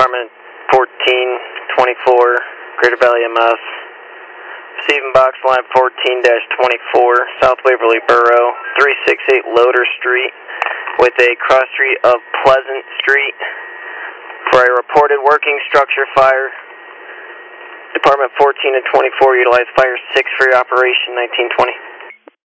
Department 1424, Greater Valley EMS. Receiving box line 14-24, South Waverly Borough, 368 Loader Street, with a cross street of Pleasant Street, for a reported working structure fire. Department 14 and 24 utilize fire 6 for your operation, 1920.